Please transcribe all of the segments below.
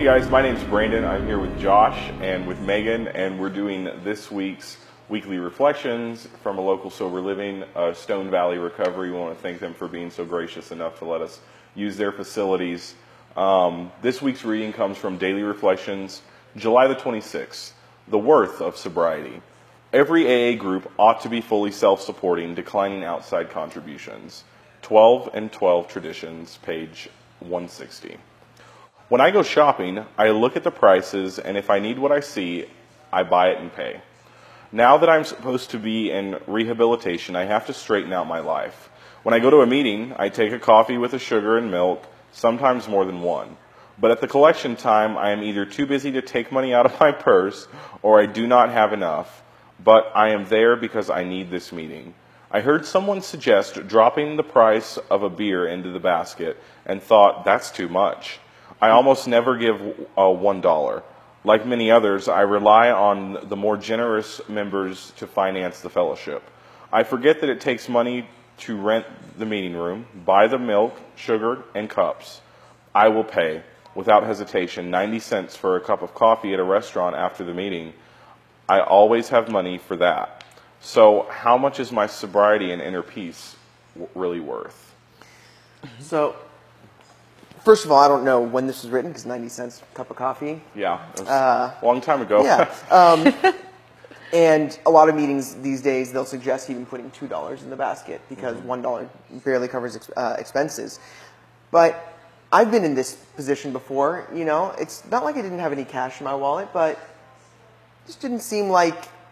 guys, my name's Brandon. I'm here with Josh and with Megan, and we're doing this week's weekly reflections from a local sober living, Stone Valley Recovery. We want to thank them for being so gracious enough to let us use their facilities. This week's reading comes from Daily Reflections, July the 26th, The Worth of Sobriety. Every AA group ought to be fully self-supporting, declining outside contributions. 12 and 12 Traditions, page 160. When I go shopping, I look at the prices, and if I need what I see, I buy it and pay. Now that I'm supposed to be in rehabilitation, I have to straighten out my life. When I go to a meeting, I take a coffee with a sugar and milk, sometimes more than one. But at the collection time, I am either too busy to take money out of my purse, or I do not have enough. But I am there because I need this meeting. I heard someone suggest dropping the price of a beer into the basket and thought, that's too much. I almost never give $1. Like many others, I rely on the more generous members to finance the fellowship. I forget that it takes money to rent the meeting room, buy the milk, sugar, and cups. I will pay, without hesitation, 90 cents for a cup of coffee at a restaurant after the meeting. I always have money for that. So how much is my sobriety and inner peace really worth? So, first of all, I don't know when this was written, because 90 cents a cup of coffee. Yeah, it was a long time ago. Yeah. And a lot of meetings these days, they'll suggest even putting $2 in the basket, because $1 barely covers expenses. But I've been in this position before, you know. It's not like I didn't have any cash in my wallet, but it just didn't seem like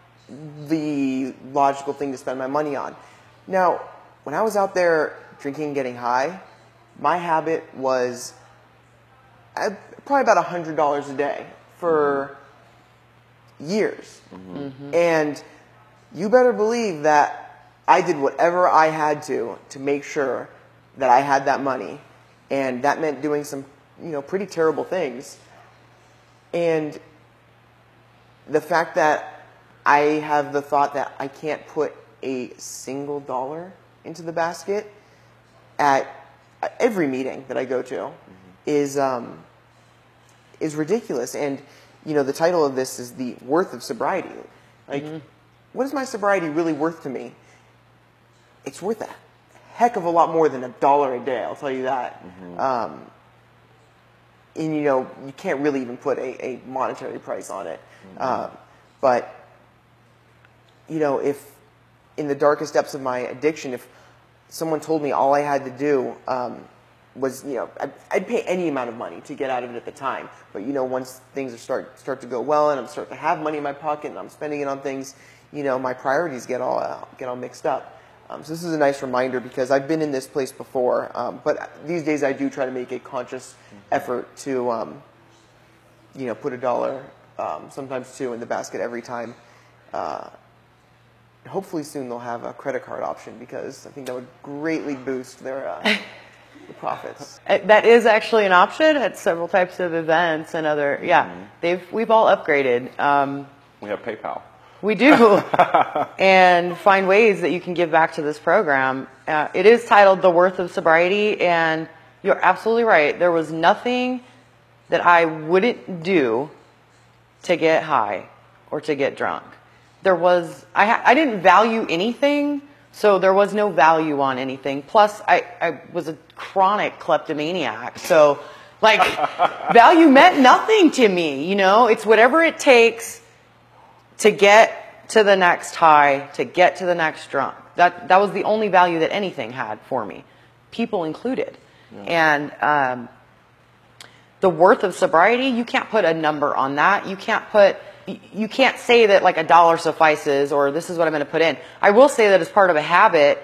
the logical thing to spend my money on. Now, when I was out there drinking, getting high, my habit was probably about $100 a day for years. And you better believe that I did whatever I had to make sure that I had that money. And that meant doing some, pretty terrible things. And the fact that I have the thought that I can't put a single dollar into the basket at every meeting that I go to is ridiculous. And the title of this is The Worth of Sobriety. Like, what is my sobriety really worth to me? It's worth a heck of a lot more than $1 a day, I'll tell you that. And you can't really even put a monetary price on it. But if in the darkest depths of my addiction, if someone told me all I had to do was, I'd pay any amount of money to get out of it at the time. But, once things start to go well and I'm starting to have money in my pocket and I'm spending it on things, my priorities get all mixed up. So this is a nice reminder, because I've been in this place before. But these days I do try to make a conscious effort to, put $1, sometimes $2 in the basket every time. Hopefully soon they'll have a credit card option, because I think that would greatly boost their the profits. That is actually an option at several types of events and other. We've all upgraded. We have PayPal. We do, and find ways that you can give back to this program. It is titled The Worth of Sobriety, and you're absolutely right. There was nothing that I wouldn't do to get high or to get drunk. I didn't value anything, so there was no value on anything. Plus, I was a chronic kleptomaniac, so value meant nothing to me. It's whatever it takes to get to the next high, to get to the next drunk. That was the only value that anything had for me, people included. And the worth of sobriety, you can't put a number on that. You can't say that like $1 suffices, or this is what I'm going to put in. I will say that as part of a habit,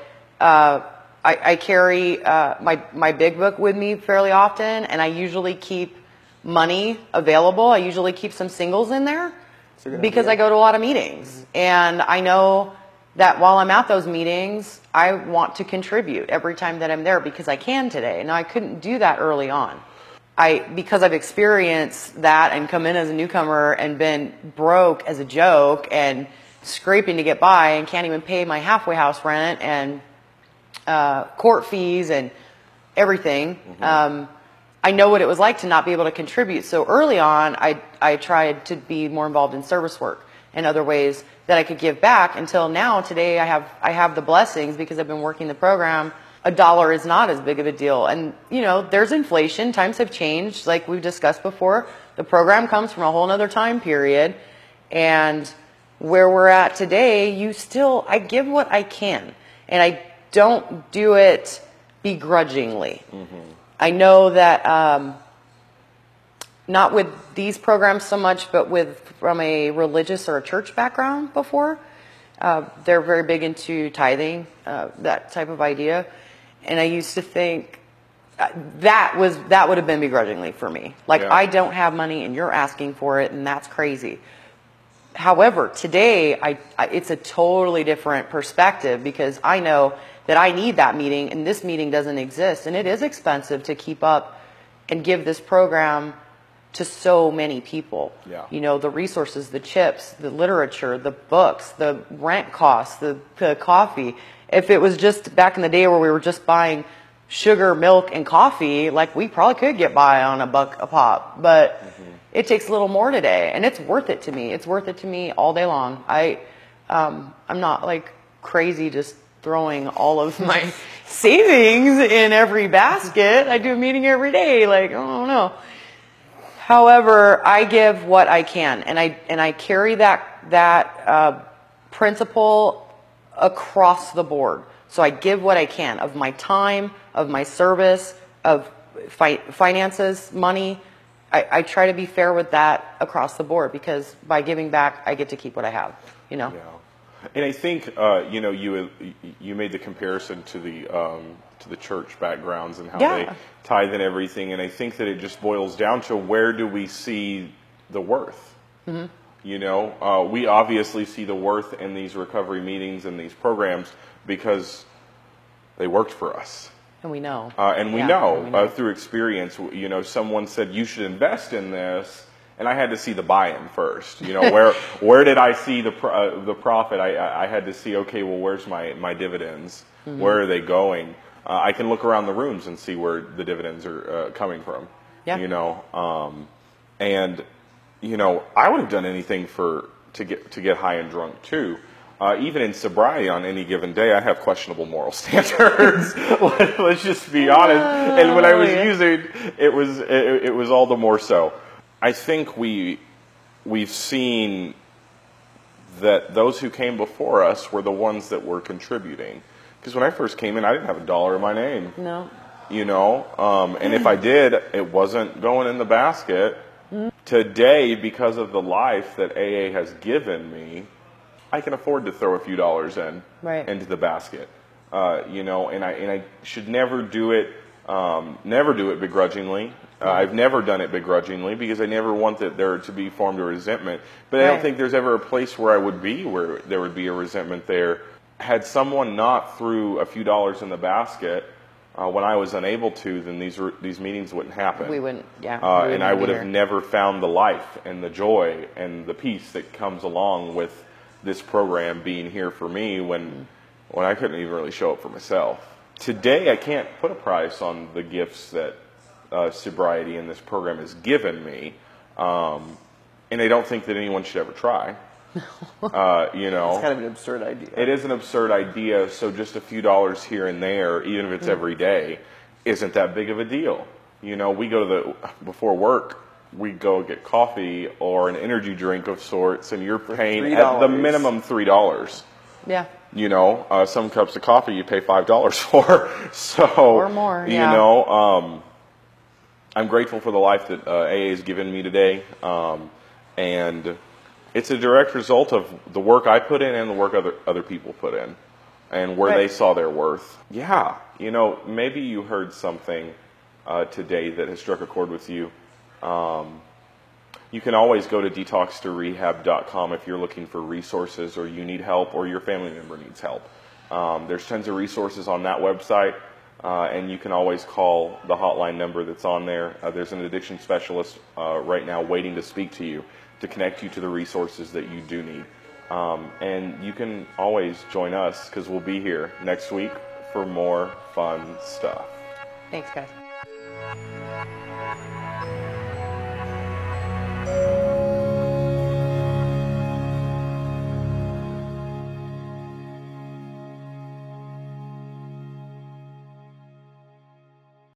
I carry my big book with me fairly often, and I usually keep money available. I usually keep some singles in there, because I go to a lot of meetings. And I know that while I'm at those meetings, I want to contribute every time that I'm there, because I can today. Now, I couldn't do that early on. Because I've experienced that and come in as a newcomer and been broke as a joke and scraping to get by and can't even pay my halfway house rent and court fees and everything. I know what it was like to not be able to contribute. So early on, I tried to be more involved in service work and other ways that I could give back, until now, today, I have the blessings because I've been working the program. $1 is not as big of a deal. And, there's inflation. Times have changed. Like we've discussed before, the program comes from a whole nother time period. And where we're at today, I give what I can. And I don't do it begrudgingly. Mm-hmm. I know that not with these programs so much, but from a religious or a church background before, they're very big into tithing, that type of idea. And I used to think that would have been begrudgingly for me. Like, I don't have money and you're asking for it, and that's crazy. However, today, it's a totally different perspective, because I know that I need that meeting, and this meeting doesn't exist. And it is expensive to keep up and give this program to so many people. Yeah. The resources, the chips, the literature, the books, the rent costs, the coffee. If it was just back in the day where we were just buying sugar, milk, and coffee, like, we probably could get by on $1 a pop. But it takes a little more today, and it's worth it to me. It's worth it to me all day long. I'm not like crazy just throwing all of my savings in every basket. I do a meeting every day. Like, I don't know. However, I give what I can, and I carry that principle across the board. So I give what I can of my time, of my service, of finances, money. I try to be fair with that across the board, because by giving back, I get to keep what I have. Yeah. And I think you made the comparison to the church backgrounds and how they tithe and everything, and I think that it just boils down to, where do we see the worth? Mm-hmm. We obviously see the worth in these recovery meetings and these programs because they worked for us. And we know. And we know through experience. Someone said you should invest in this, and I had to see the buy-in first. Where did I see the profit? I had to see, okay, well, where's my dividends? Mm-hmm. Where are they going? I can look around the rooms and see where the dividends are coming from. Yeah. And I would have done anything to get high and drunk too. Even in sobriety, on any given day, I have questionable moral standards. Let's just be honest. And when I was using, it was all the more so. I think we've seen that those who came before us were the ones that were contributing. Because when I first came in, I didn't have $1 in my name. No. And if I did, it wasn't going in the basket. Mm-hmm. Today, because of the life that AA has given me, I can afford to throw a few dollars into the basket. And I should never do it begrudgingly. I've never done it begrudgingly, because I never want there to be formed a resentment. But I don't think there's ever a place where I would be where there would be a resentment there. Had someone not threw a few dollars in the basket when I was unable to, then these meetings wouldn't happen. We wouldn't, and I would have never found the life and the joy and the peace that comes along with this program being here for me when I couldn't even really show up for myself. Today, I can't put a price on the gifts that sobriety in this program has given me, and I don't think that anyone should ever try. It's kind of an absurd idea. It is an absurd idea. So just a few dollars here and there, even if it's every day, isn't that big of a deal. We go before work, we go get coffee or an energy drink of sorts, and you're paying at the minimum $3. Yeah. Some cups of coffee you pay $5 for. So, or more. Yeah. I'm grateful for the life that AA has given me today, and it's a direct result of the work I put in and the work other people put in, and where they saw their worth. Yeah, maybe you heard something today that has struck a chord with you. You can always go to detox2rehab.com if you're looking for resources, or you need help, or your family member needs help. There's tons of resources on that website, and you can always call the hotline number that's on there. There's an addiction specialist right now waiting to speak to you, to connect you to the resources that you do need. And you can always join us, because we'll be here next week for more fun stuff. Thanks, guys.